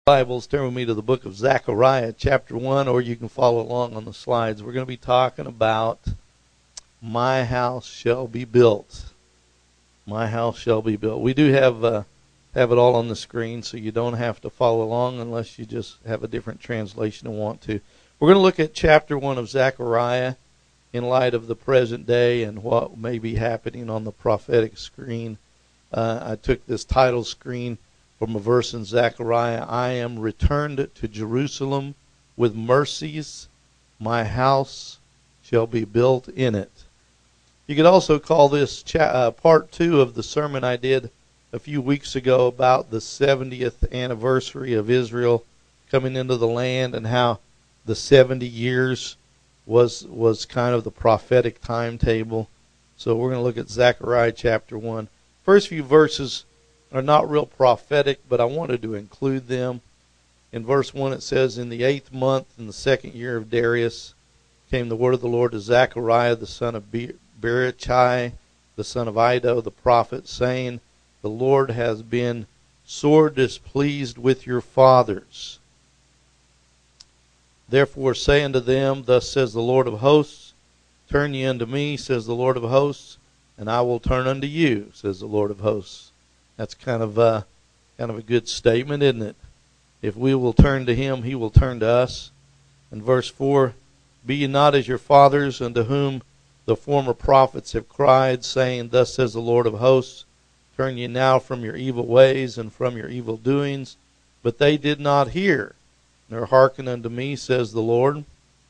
Bibles, turn with me to the book of Zechariah, chapter 1, or you can follow along on the slides. We're going to be talking about my house shall be built. My house shall be built. We do have it all on the screen, so you don't have to follow along unless you just have a different translation and want to. We're going to look at chapter 1 of Zechariah in light of the present day and what may be happening on the prophetic screen. I took this title screen from a verse in Zechariah. I am returned to Jerusalem with mercies. My house shall be built in it. You could also call this part 2 of the sermon I did a few weeks ago about the 70th anniversary of Israel coming into the land and how the 70 years was kind of the prophetic timetable. So we're going to look at Zechariah chapter 1. First few verses are not real prophetic, but I wanted to include them. In verse 1 it says, in the 8th month, in the 2nd year of Darius, came the word of the Lord to Zechariah, the son of Berechiah, the son of Iddo, the prophet, saying, the Lord has been sore displeased with your fathers. Therefore say unto them, thus says the Lord of hosts, turn ye unto me, says the Lord of hosts, and I will turn unto you, says the Lord of hosts. That's kind of a good statement, isn't it? If we will turn to him, he will turn to us. In verse 4, be ye not as your fathers, unto whom the former prophets have cried, saying, thus says the Lord of hosts, turn ye now from your evil ways and from your evil doings. But they did not hear, nor hearken unto me, says the Lord.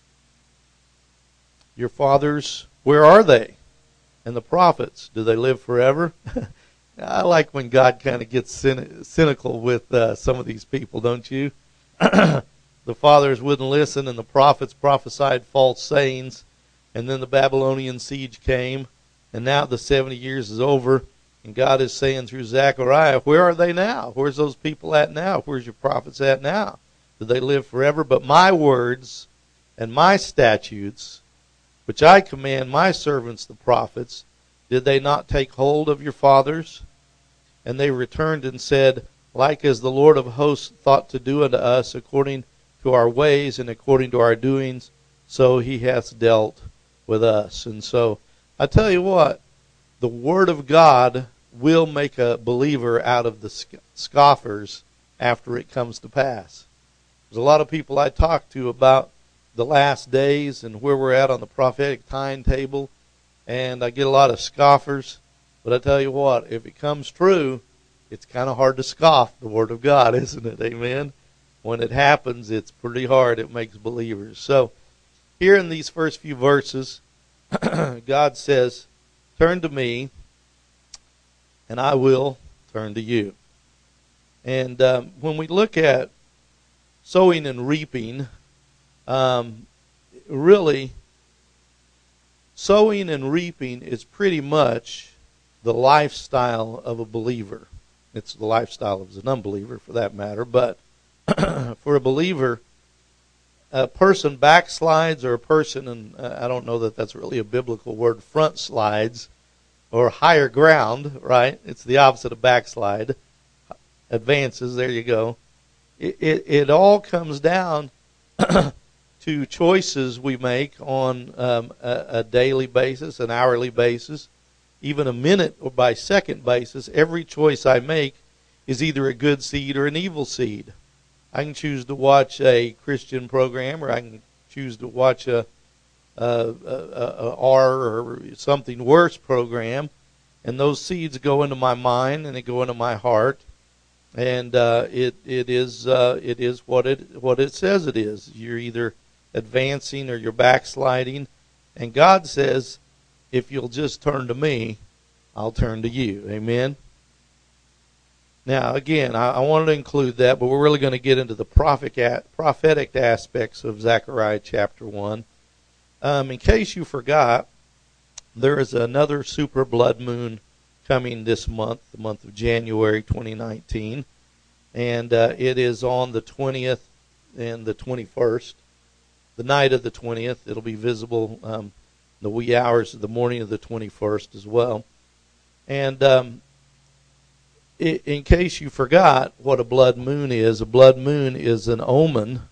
Your fathers, where are they? And the prophets, do they live forever? I like when God kind of gets cynical with some of these people, don't you? The fathers wouldn't listen, and the prophets prophesied false sayings, and then the Babylonian siege came, and now the 70 years is over, and God is saying through Zechariah, where are they now? Where's those people at now? Where's your prophets at now? Do they live forever? But my words and my statutes, which I command my servants the prophets, did they not take hold of your fathers? And they returned and said, like as the Lord of hosts thought to do unto us, according to our ways and according to our doings, so he hath dealt with us. And so, I tell you what, the Word of God will make a believer out of the scoffers after it comes to pass. There's a lot of people I talk to about the last days and where we're at on the prophetic timetable, and I get a lot of scoffers. But I tell you what, if it comes true, it's kind of hard to scoff the Word of God, isn't it? Amen? When it happens, it's pretty hard. It makes believers. So, here in these first few verses, God says, turn to me, and I will turn to you. And when we look at sowing and reaping, really, sowing and reaping is pretty much the lifestyle of a believer. It's the lifestyle of an unbeliever, for that matter. But for a believer, a person backslides, or a person, and I don't know that that's really a biblical word, front slides, or higher ground, right? It's the opposite of backslide. Advances, there you go. It all comes down to choices we make on a daily basis, an hourly basis, even a minute or by second basis. Every choice I make is either a good seed or an evil seed. I can choose to watch a Christian program, or I can choose to watch a R or something worse program, and those seeds go into my mind and they go into my heart, and it is what it says it is. You're either advancing or you're backsliding, and God says, if you'll just turn to me, I'll turn to you. Amen? Now, again, I wanted to include that, but we're really going to get into the prophetic aspects of Zechariah chapter 1. In case you forgot, there is another super blood moon coming this month, the month of January 2019, and it is on the 20th and the 21st. The night of the 20th, it'll be visible the wee hours of the morning of the 21st as well. And in case you forgot what a blood moon is, a blood moon is an omen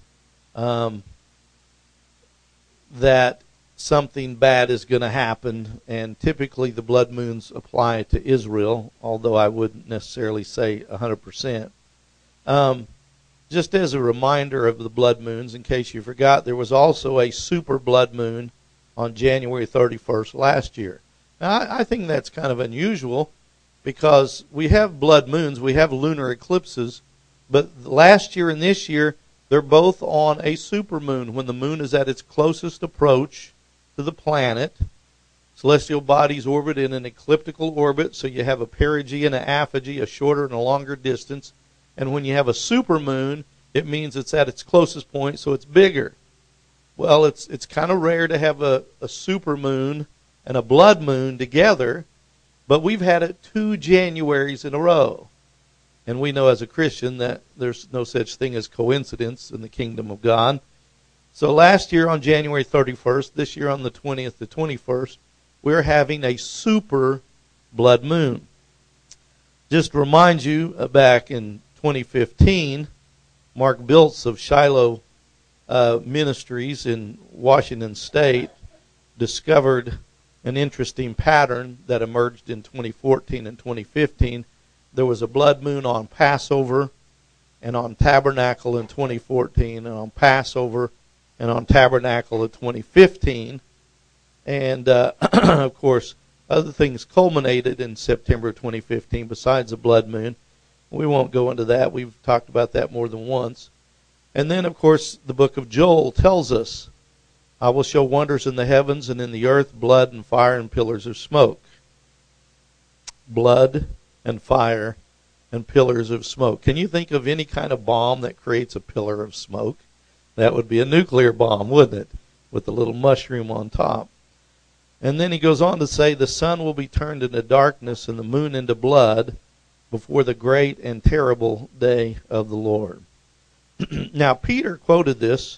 that something bad is going to happen, and typically the blood moons apply to Israel, although I wouldn't necessarily say 100%. Just as a reminder of the blood moons, in case you forgot, there was also a super blood moon on January 31st last year. Now, I think that's kind of unusual because we have blood moons, we have lunar eclipses, but last year and this year, they're both on a super moon when the moon is at its closest approach to the planet. Celestial bodies orbit in an ecliptical orbit, so you have a perigee and an apogee, a shorter and a longer distance. And when you have a supermoon, it means it's at its closest point, so it's bigger. Well, it's kind of rare to have a supermoon and a blood moon together, but we've had it 2 Januaries in a row. And we know as a Christian that there's no such thing as coincidence in the kingdom of God. So last year on January 31st, this year on the 20th to 21st, we're having a super blood moon. Just to remind you, back in 2015, Mark Biltz of Shiloh Ministries in Washington State discovered an interesting pattern that emerged in 2014 and 2015. There was a blood moon on Passover and on Tabernacle in 2014, and on Passover and on Tabernacle in 2015. And, of course, other things culminated in September 2015 besides the blood moon. We won't go into that. We've talked about that more than once. And then, of course, the book of Joel tells us, I will show wonders in the heavens and in the earth, blood and fire and pillars of smoke. Blood and fire and pillars of smoke. Can you think of any kind of bomb that creates a pillar of smoke? That would be a nuclear bomb, wouldn't it? With a little mushroom on top. And then he goes on to say, the sun will be turned into darkness and the moon into blood before the great and terrible day of the Lord. Now, Peter quoted this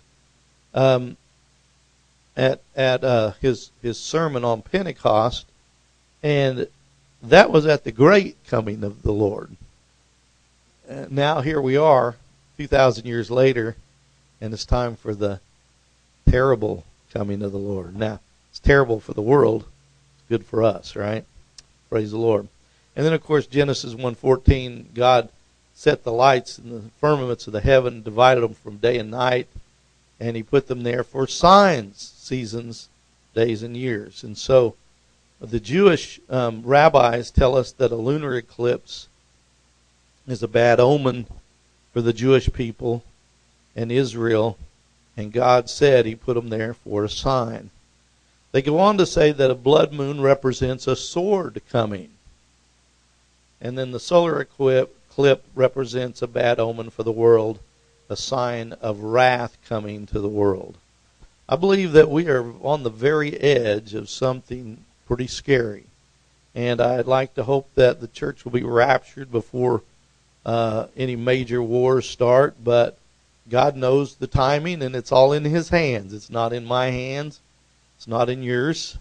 at his sermon on Pentecost, and that was at the great coming of the Lord. Now here we are, 2,000 years later, and it's time for the terrible coming of the Lord. Now, it's terrible for the world. It's good for us, right? Praise the Lord. And then, of course, Genesis 1:14, God set the lights in the firmaments of the heaven, divided them from day and night, and he put them there for signs, seasons, days, and years. And so the Jewish rabbis tell us that a lunar eclipse is a bad omen for the Jewish people and Israel, and God said he put them there for a sign. They go on to say that a blood moon represents a sword coming. And then the solar eclipse represents a bad omen for the world, a sign of wrath coming to the world. I believe that we are on the very edge of something pretty scary. And I'd like to hope that the church will be raptured before any major wars start. But God knows the timing, and it's all in his hands. It's not in my hands. It's not in yours.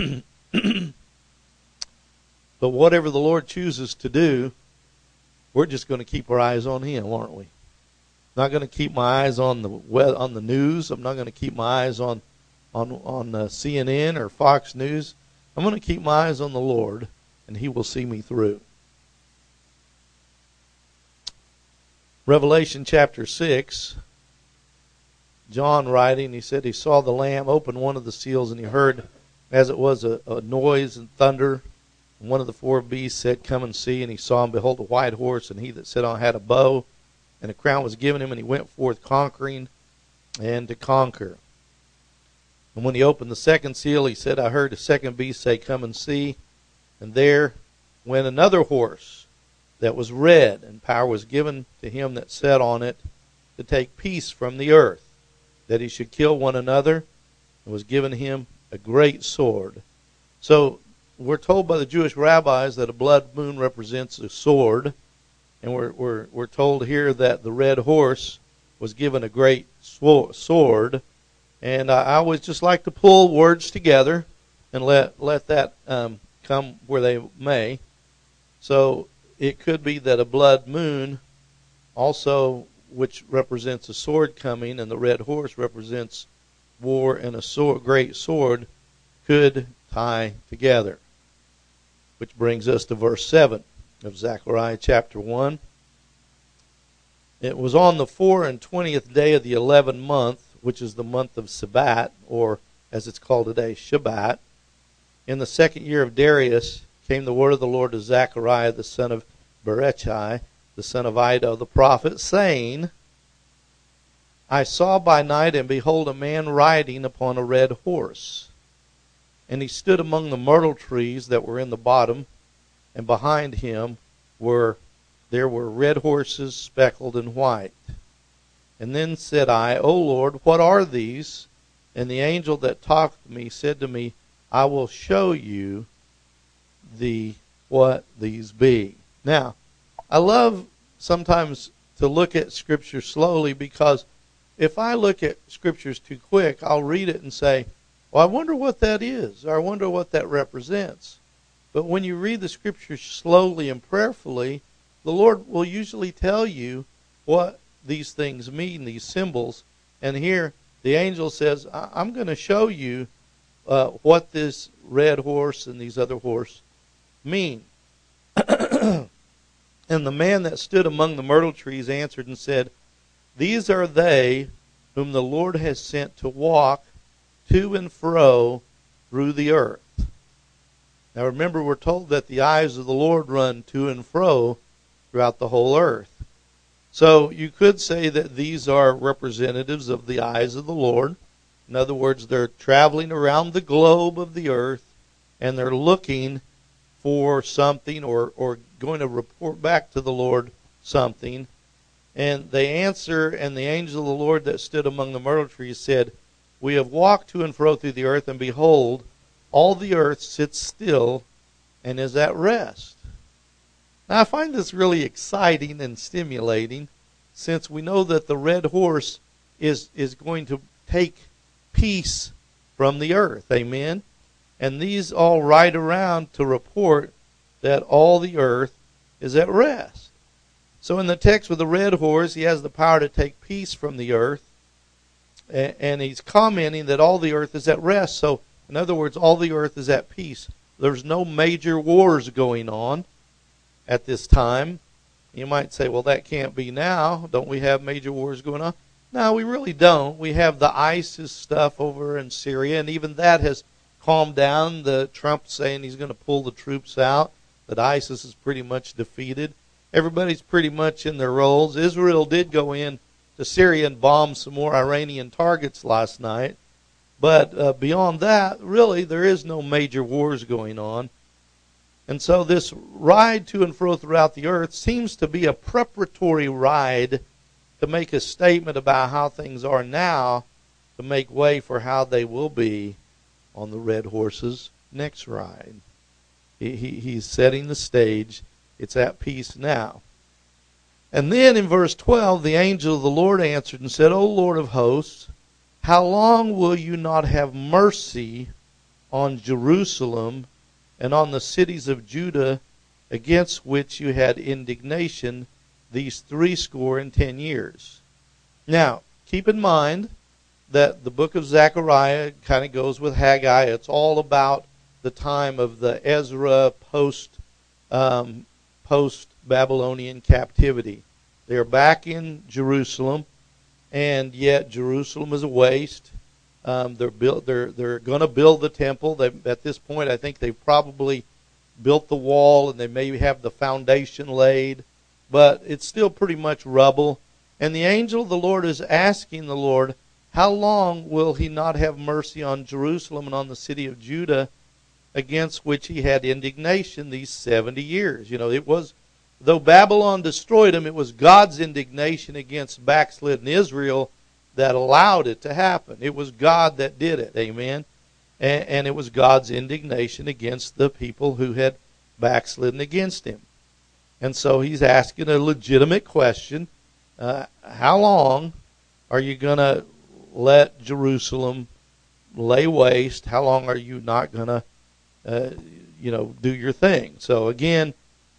But whatever the Lord chooses to do, we're just going to keep our eyes on him, aren't we? Not going to keep my eyes on the news. I'm not going to keep my eyes on CNN or Fox News. I'm going to keep my eyes on the Lord, and he will see me through. Revelation chapter 6, John writing, he said he saw the Lamb open one of the seals, and he heard, as it was, a noise and thunder. And one of the 4 beasts said, come and see. And he saw, and behold, a white horse, and he that sat on had a bow, and a crown was given him, and he went forth conquering and to conquer. And when he opened the second seal, he said, I heard a second beast say, come and see. And there went another horse that was red, and power was given to him that sat on it to take peace from the earth, that he should kill one another, and was given him a great sword. So we're told by the Jewish rabbis that a blood moon represents a sword, and we're told here that the red horse was given a great sword. And I always just like to pull words together and let that come where they may. So it could be that a blood moon also, which represents a sword coming, and the red horse represents war and a great sword, could tie together. Which brings us to verse 7 of Zechariah chapter 1. It was on the 24th day of the 11th month, which is the month of Sabat, or as it's called today, Shabbat. In the 2nd year of Darius came the word of the Lord to Zechariah, the son of Berechiah, the son of Iddo, the prophet, saying, I saw by night, and behold, a man riding upon a red horse. And he stood among the myrtle trees that were in the bottom, and behind him there were red horses speckled and white. And then said I, O Lord, what are these? And the angel that talked with me said to me, I will show you what these be. Now, I love sometimes to look at Scripture slowly, because if I look at Scriptures too quick, I'll read it and say, well, I wonder what that is, or I wonder what that represents. But when you read the Scriptures slowly and prayerfully, the Lord will usually tell you what these things mean, these symbols. And here, the angel says, I'm going to show you what this red horse and these other horse mean. And the man that stood among the myrtle trees answered and said, These are they whom the Lord has sent to walk to and fro through the earth. Now remember, we're told that the eyes of the Lord run to and fro throughout the whole earth. So you could say that these are representatives of the eyes of the Lord. In other words, they're traveling around the globe of the earth, and they're looking for something, or going to report back to the Lord something. And they answer, and the angel of the Lord that stood among the myrtle trees said, We have walked to and fro through the earth, and behold, all the earth sits still and is at rest. Now I find this really exciting and stimulating, since we know that the red horse is going to take peace from the earth. Amen? And these all ride around to report that all the earth is at rest. So in the text with the red horse, he has the power to take peace from the earth. And he's commenting that all the earth is at rest. So, in other words, all the earth is at peace. There's no major wars going on at this time. You might say, well, that can't be now. Don't we have major wars going on? No, we really don't. We have the ISIS stuff over in Syria, and even that has calmed down. Trump saying he's going to pull the troops out, that ISIS is pretty much defeated. Everybody's pretty much in their roles. Israel did go in to Syria and bomb some more Iranian targets last night. But beyond that, really, there is no major wars going on. And so this ride to and fro throughout the earth seems to be a preparatory ride to make a statement about how things are now, to make way for how they will be on the red horse's next ride. He's setting the stage. It's at peace now. And then in verse 12, the angel of the Lord answered and said, O Lord of hosts, how long will you not have mercy on Jerusalem and on the cities of Judah, against which you had indignation these 70 years? Now, keep in mind that the book of Zechariah kind of goes with Haggai. It's all about the time of the Ezra post-Babylonian captivity. They're back in Jerusalem, and yet Jerusalem is a waste. They're going to build the temple. At this point, I think they've probably built the wall, and they may have the foundation laid, but it's still pretty much rubble. And the angel of the Lord is asking the Lord, how long will he not have mercy on Jerusalem and on the city of Judah, against which he had indignation these 70 years? You know, it was, though Babylon destroyed them, it was God's indignation against backslidden Israel that allowed it to happen. It was God that did it, amen? And it was God's indignation against the people who had backslidden against him. And so he's asking a legitimate question. How long are you going to let Jerusalem lay waste? How long are you not going to do your thing? So again,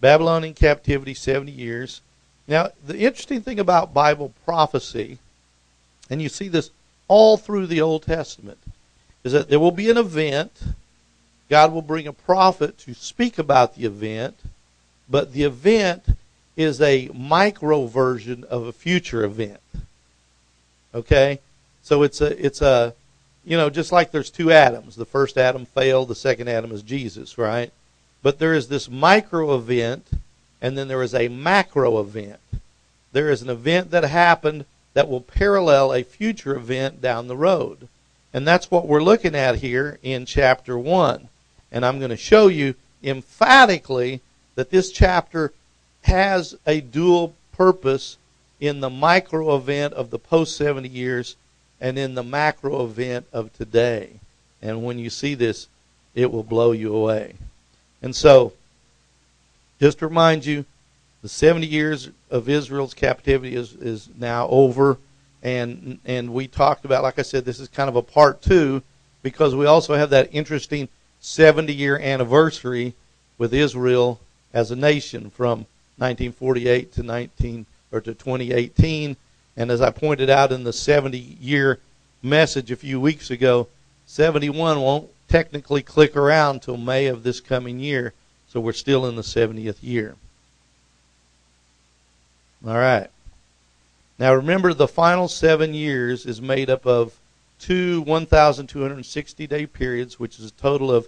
Babylonian captivity, 70 years. Now, the interesting thing about Bible prophecy, and you see this all through the Old Testament, is that there will be an event. God will bring a prophet to speak about the event, but the event is a micro version of a future event. Okay? So it's a just like there's two Adams. The first Adam failed, the second Adam is Jesus, right? But there is this micro event, and then there is a macro event. There is an event that happened that will parallel a future event down the road. And that's what we're looking at here in chapter 1. And I'm going to show you emphatically that this chapter has a dual purpose in the micro event of the post 70 years and in the macro event of today. And when you see this, it will blow you away. And so, just to remind you, the 70 years of Israel's captivity is now over. And we talked about, like I said, this is kind of a part 2, because we also have that interesting 70-year anniversary with Israel as a nation from 1948 to 2018. And as I pointed out in the 70-year message a few weeks ago, 71 won't technically click around till May of this coming year. So we're still in the 70th year. All right. Now remember, the final 7 years is made up of two 1,260-day periods, which is a total of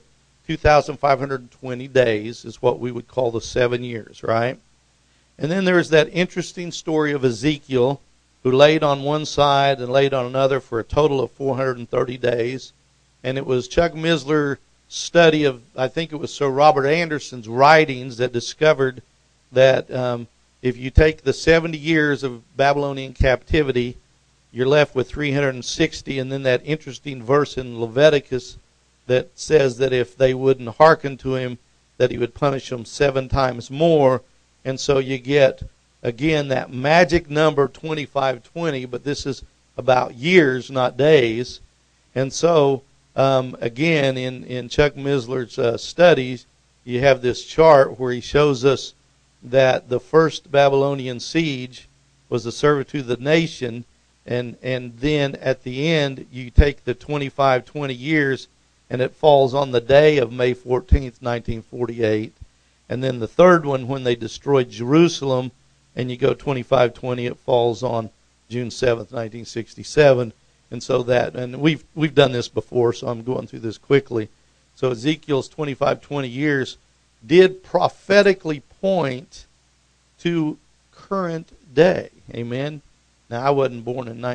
2,520 days, is what we would call the 7 years, right? And then there's that interesting story of Ezekiel, who laid on one side and laid on another for a total of 430 days. And it was Chuck Missler's study of, I think it was Sir Robert Anderson's writings, that discovered that if you take the 70 years of Babylonian captivity, you're left with 360, and then that interesting verse in Leviticus that says that if they wouldn't hearken to him, that he would punish them 7 times more. And so you get, again, that magic number 2520, but this is about years, not days. And so, again, in Chuck Missler's studies, you have this chart where he shows us that the first Babylonian siege was the servitude of the nation, and then at the end, you take the 2520 years, and it falls on the day of May 14th, 1948. And then the third one, when they destroyed Jerusalem, and you go 2520, it falls on June 7th, 1967. And so that, and we've done this before, so I'm going through this quickly. So Ezekiel's 2520 years did prophetically point to current day. Amen. Now, I wasn't born in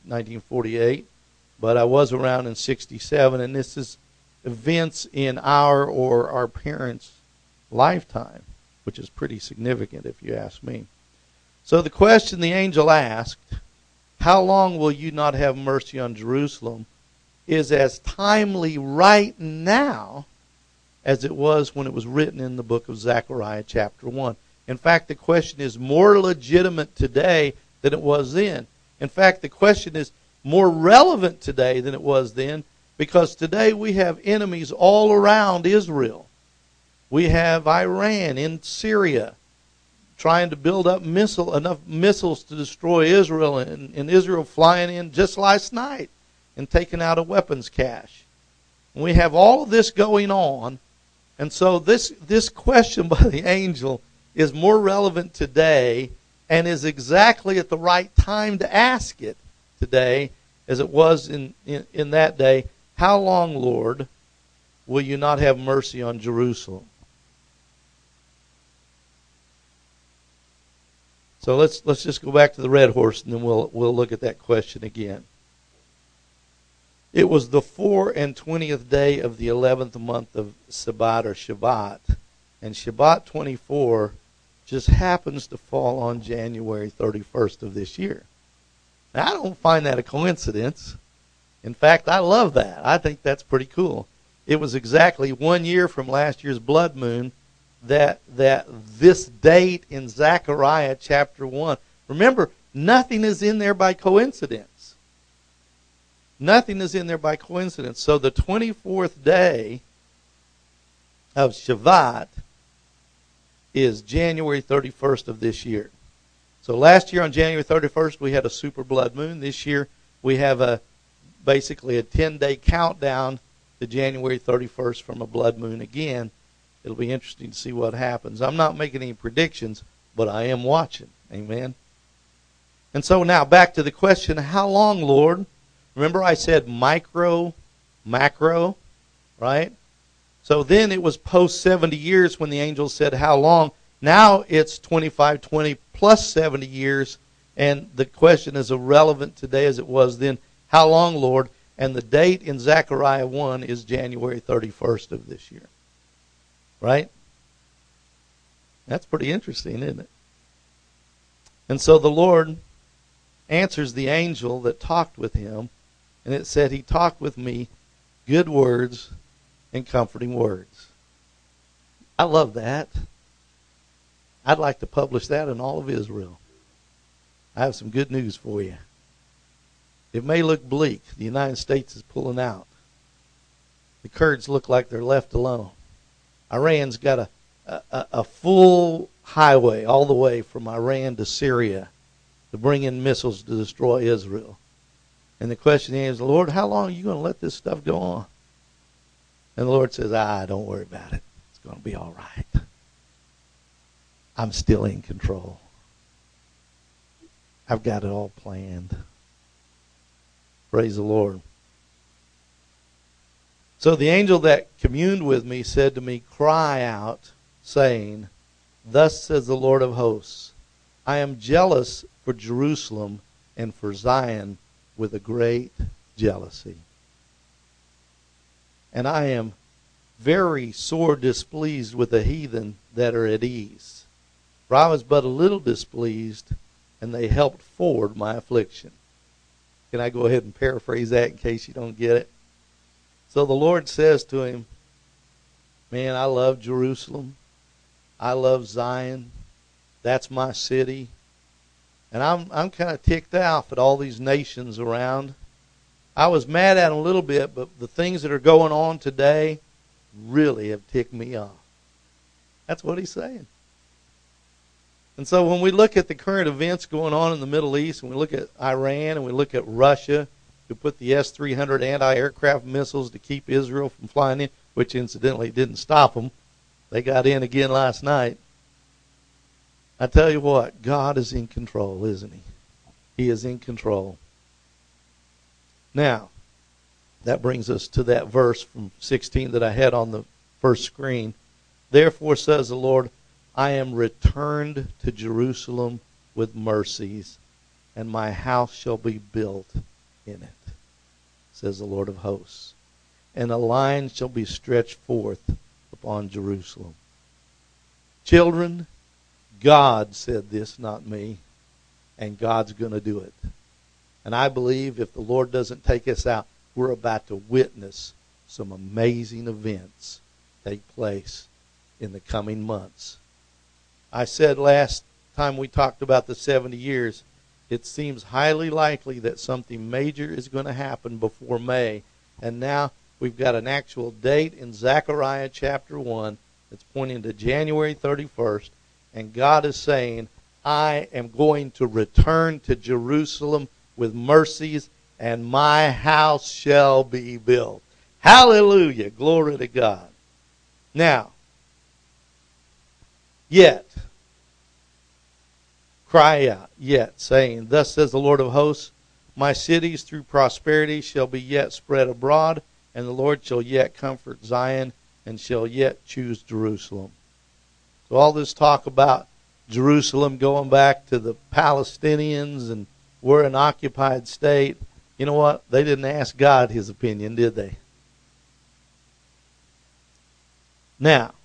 1948, but I was around in 67, and this is events in our or our parents' lifetime, which is pretty significant if you ask me. So the question the angel asked, how long will you not have mercy on Jerusalem, is as timely right now as it was when it was written in the book of Zechariah chapter 1. In fact, the question is more legitimate today than it was then. In fact, the question is more relevant today than it was then, because today we have enemies all around Israel. We have Iran in Syria trying to build up enough missiles to destroy Israel, and Israel flying in just last night and taking out a weapons cache. And we have all of this going on, and so this question by the angel is more relevant today and is exactly at the right time to ask it today as it was in that day. How long, Lord, will you not have mercy on Jerusalem? So let's just go back to the red horse, and then we'll look at that question again. It was the 24th day of the 11th month of Sabat or Shabbat, and Shabbat 24 just happens to fall on January 31st of this year. Now, I don't find that a coincidence. In fact, I love that. I think that's pretty cool. It was exactly 1 year from last year's blood moon that this date in Zechariah chapter 1. Remember, nothing is in there by coincidence. Nothing is in there by coincidence. So the 24th day of Shavat is January 31st of this year. So last year on January 31st, we had a super blood moon. This year, we have basically a 10-day countdown to January 31st from a blood moon again. It'll be interesting to see what happens. I'm not making any predictions, but I am watching. Amen. And so now back to the question, how long, Lord? Remember I said micro, macro, right? So then it was post 70 years when the angel said, how long? Now it's 2520 plus 70 years, and the question is irrelevant today as it was then. How long, Lord? And the date in Zechariah 1 is January 31st of this year. Right? That's pretty interesting, isn't it? And so the Lord answers the angel that talked with him, and it said, he talked with me good words and comforting words. I love that. I'd like to publish that in all of Israel. I have some good news for you. It may look bleak. The United States is pulling out. The Kurds look like they're left alone. Iran's got a full highway all the way from Iran to Syria to bring in missiles to destroy Israel. And the question is, Lord, how long are you going to let this stuff go on? And the Lord says, don't worry about it. It's going to be all right. I'm still in control. I've got it all planned. Praise the Lord. So the angel that communed with me said to me, cry out, saying, thus says the Lord of hosts, I am jealous for Jerusalem and for Zion with a great jealousy. And I am very sore displeased with the heathen that are at ease. For I was but a little displeased, and they helped forward my affliction. Can I go ahead and paraphrase that in case you don't get it? So the Lord says to him, man, I love Jerusalem. I love Zion. That's my city. And I'm kind of ticked off at all these nations around. I was mad at them a little bit, but the things that are going on today really have ticked me off. That's what he's saying. And so when we look at the current events going on in the Middle East, and we look at Iran, and we look at Russia, who put the S-300 anti-aircraft missiles to keep Israel from flying in, which incidentally didn't stop them. They got in again last night. I tell you what, God is in control, isn't he? He is in control. Now, that brings us to that verse from 16 that I had on the first screen. Therefore says the Lord, I am returned to Jerusalem with mercies, and my house shall be built in it, says the Lord of hosts. And a line shall be stretched forth upon Jerusalem. Children, God said this, not me, and God's going to do it. And I believe if the Lord doesn't take us out, we're about to witness some amazing events take place in the coming months. I said last time we talked about the 70 years, it seems highly likely that something major is going to happen before May. And now we've got an actual date in Zechariah chapter 1 that's pointing to January 31st. And God is saying, I am going to return to Jerusalem with mercies, and my house shall be built. Hallelujah. Glory to God. Now, yet, cry out, yet, saying, thus says the Lord of hosts, my cities through prosperity shall be yet spread abroad, and the Lord shall yet comfort Zion, and shall yet choose Jerusalem. So all this talk about Jerusalem going back to the Palestinians and we're an occupied state, you know what? They didn't ask God his opinion, did they? Now,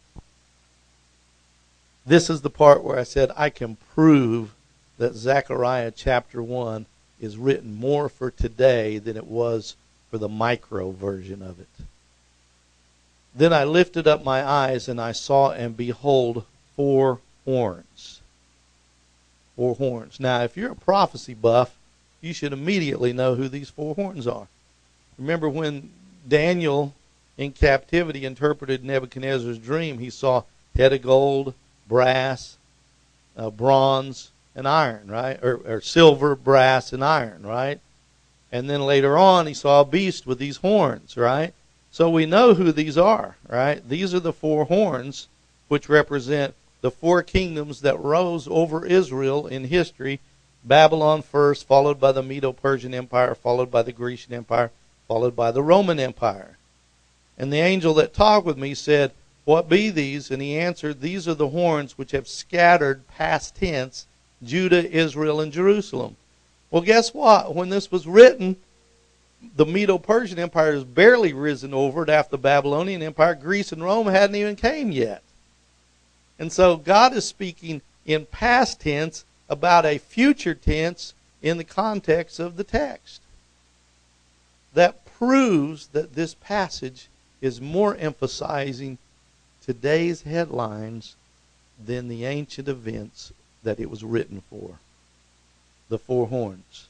this is the part where I said I can prove that Zechariah chapter 1 is written more for today than it was for the micro version of it. Then I lifted up my eyes, and I saw, and behold, 4 horns. 4 horns. Now, if you're a prophecy buff, you should immediately know who these 4 horns are. Remember when Daniel in captivity interpreted Nebuchadnezzar's dream, he saw head of gold, brass, bronze, and iron, right? Or silver, brass, and iron, right? And then later on, he saw a beast with these horns, right? So we know who these are, right? These are the four horns, which represent the four kingdoms that rose over Israel in history. Babylon first, followed by the Medo-Persian Empire, followed by the Grecian Empire, followed by the Roman Empire. And the angel that talked with me said, "What be these?" And he answered, "These are the horns which have scattered, past tense, Judah, Israel, and Jerusalem." Well, guess what? When this was written, the Medo-Persian Empire has barely risen over it after the Babylonian Empire. Greece and Rome hadn't even came yet. And so God is speaking in past tense about a future tense in the context of the text. That proves that this passage is more emphasizing today's headlines than the ancient events that it was written for. The four horns.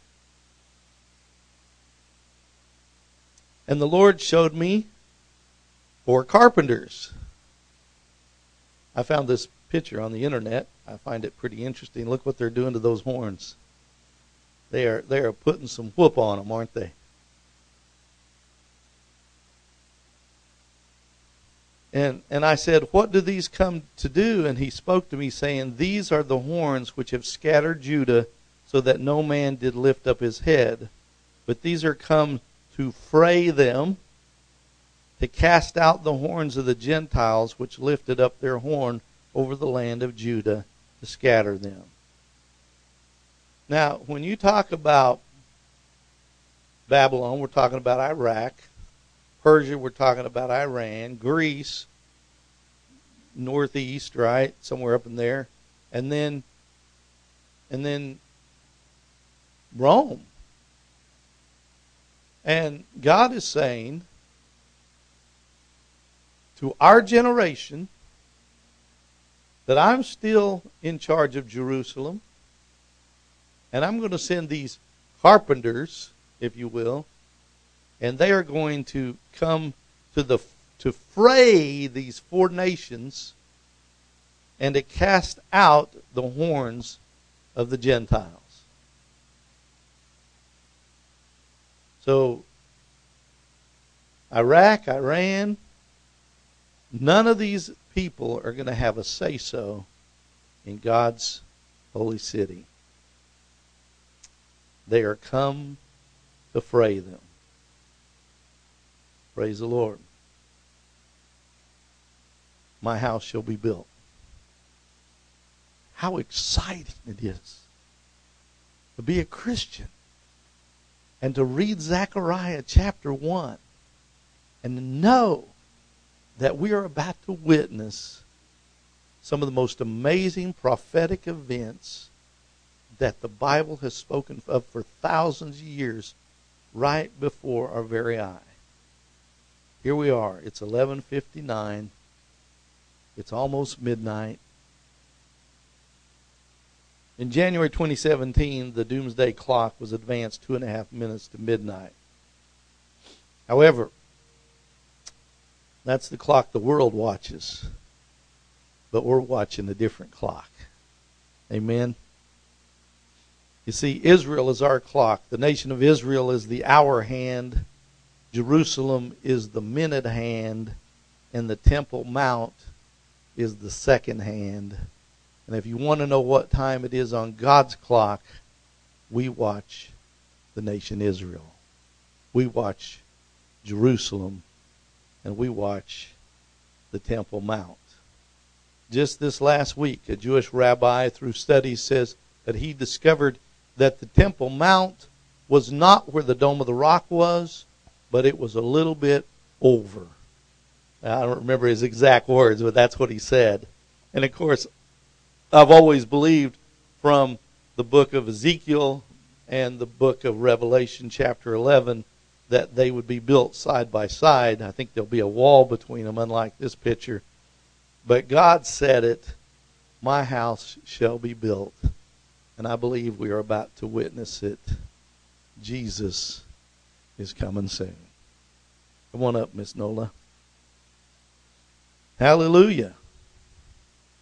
And the Lord showed me four carpenters. I found this picture on the internet. I find it pretty interesting. Look what they're doing to those horns. They are putting some whoop on them, aren't they? And I said, "What do these come to do?" And he spoke to me, saying, "These are the horns which have scattered Judah, so that no man did lift up his head. But these are come to fray them, to cast out the horns of the Gentiles, which lifted up their horn over the land of Judah, to scatter them." Now, when you talk about Babylon, we're talking about Iraq. Persia, we're talking about Iran. Greece, northeast, right? Somewhere up in there. And then Rome. And God is saying to our generation that I'm still in charge of Jerusalem, and I'm going to send these carpenters, if you will, and they are going to come to fray these four nations and to cast out the horns of the Gentiles. So, Iraq, Iran, none of these people are going to have a say-so in God's holy city. They are come to fray them. Praise the Lord. My house shall be built. How exciting it is to be a Christian and to read Zechariah chapter 1 and to know that we are about to witness some of the most amazing prophetic events that the Bible has spoken of for thousands of years right before our very eye. Here we are. It's 11:59. It's almost midnight. In January 2017, the doomsday clock was advanced 2.5 minutes to midnight. However, that's the clock the world watches. But we're watching a different clock. Amen? You see, Israel is our clock. The nation of Israel is the hour hand. Jerusalem is the minute hand. And the Temple Mount is the second hand. And if you want to know what time it is on God's clock, we watch the nation Israel. We watch Jerusalem. And we watch the Temple Mount. Just this last week, a Jewish rabbi, through studies, says that he discovered that the Temple Mount was not where the Dome of the Rock was, but it was a little bit over. I don't remember his exact words, but that's what he said. And of course, I've always believed from the book of Ezekiel and the book of Revelation chapter 11 that they would be built side by side. I think there'll be a wall between them, unlike this picture. But God said it, my house shall be built. And I believe we are about to witness it. Jesus is coming soon. Come on up, Miss Nola. Hallelujah.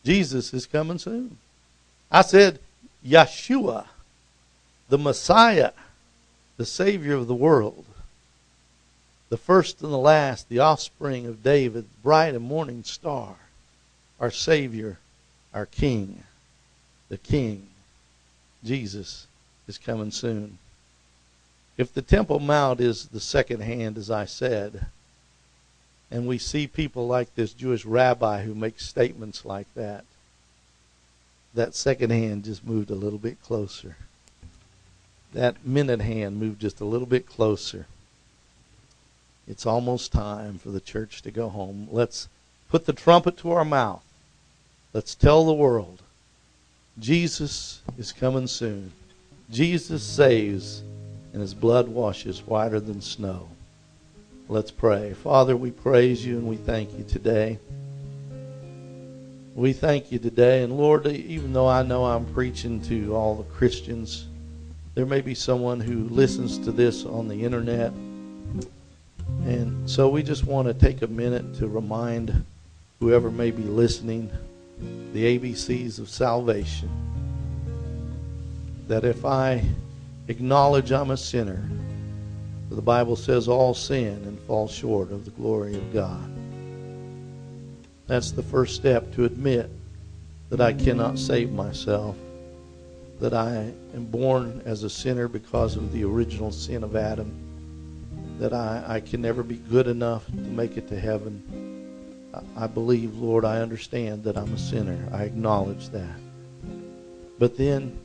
Jesus is coming soon. I said, Yeshua, the Messiah, the Savior of the world, the first and the last, the offspring of David, bright and morning star, our Savior, our King, the King, Jesus is coming soon. If the Temple Mount is the second hand, as I said, and we see people like this Jewish rabbi who makes statements like that second hand just moved a little bit closer. That minute hand moved just a little bit closer. It's almost time for the church to go home. Let's put the trumpet to our mouth. Let's tell the world, Jesus is coming soon. Jesus saves, and his blood washes whiter than snow. Let's pray. Father, we praise you and we thank you today. We thank you today. And Lord, even though I know I'm preaching to all the Christians, there may be someone who listens to this on the internet. And so we just want to take a minute to remind whoever may be listening the ABCs of salvation. That if I acknowledge I'm a sinner, the Bible says all sin and fall short of the glory of God. That's the first step, to admit that I cannot save myself, that I am born as a sinner because of the original sin of Adam, that I can never be good enough to make it to heaven. I believe, Lord, I understand that I'm a sinner. I acknowledge that. But then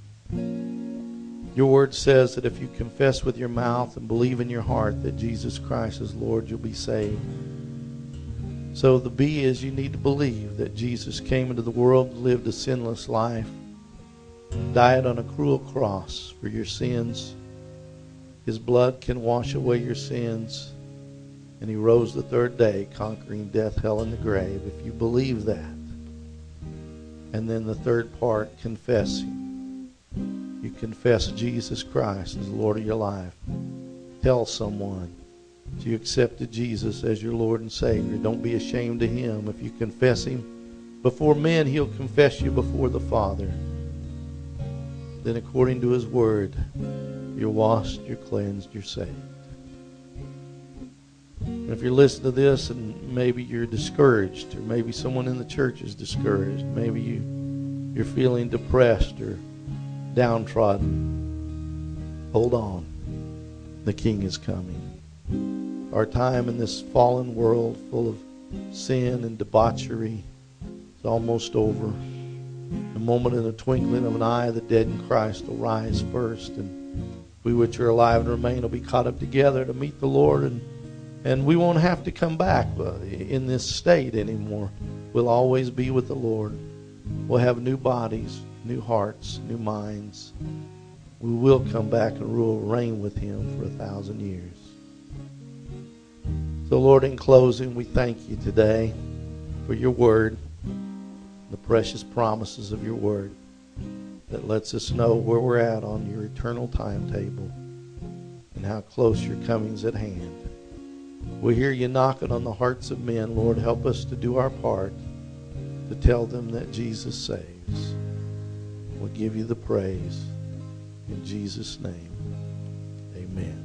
your word says that if you confess with your mouth and believe in your heart that Jesus Christ is Lord, you'll be saved. So the B is, you need to believe that Jesus came into the world, lived a sinless life, died on a cruel cross for your sins. His blood can wash away your sins. And he rose the third day, conquering death, hell, and the grave. If you believe that. And then the third part, confessing. You confess Jesus Christ as the Lord of your life. Tell someone that you accepted Jesus as your Lord and Savior. Don't be ashamed of him. If you confess him before men, he'll confess you before the Father. Then according to his word, you're washed, you're cleansed, you're saved. And if you're listening to this and maybe you're discouraged, or maybe someone in the church is discouraged, maybe you're feeling depressed or downtrodden, hold on. The King is coming. Our time in this fallen world full of sin and debauchery is almost over. A moment in the twinkling of an eye, the dead in Christ will rise first, and we which are alive and remain will be caught up together to meet the Lord, and we won't have to come back in this state anymore. We'll always be with the Lord. We'll have new bodies, new hearts, new minds. We will come back and rule and reign with him for 1,000 years. So Lord, in closing, we thank you today for your word, the precious promises of your word that lets us know where we're at on your eternal timetable and how close your coming's at hand. We hear you knocking on the hearts of men. Lord, help us to do our part to tell them that Jesus saves. We'll give you the praise. In Jesus' name, amen.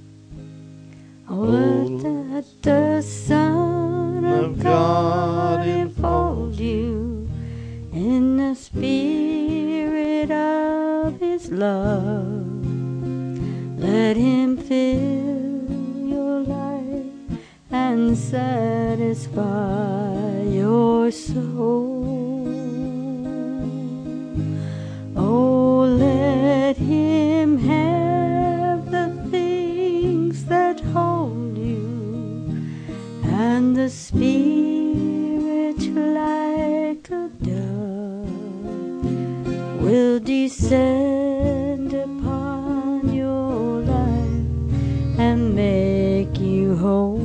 Oh, let the Son of God enfold you in the spirit of his love. Let him fill your life and satisfy your soul. Oh, let him have the things that hold you, and the Spirit like a dove will descend upon your life and make you whole.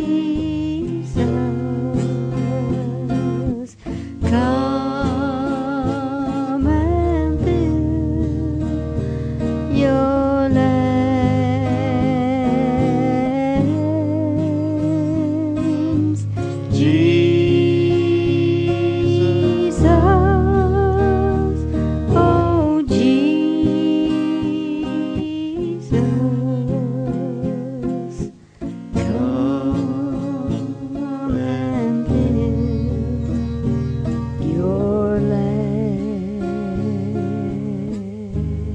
Come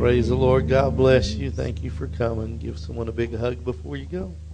Praise the Lord. God bless you. Thank you for coming. Give someone a big hug before you go.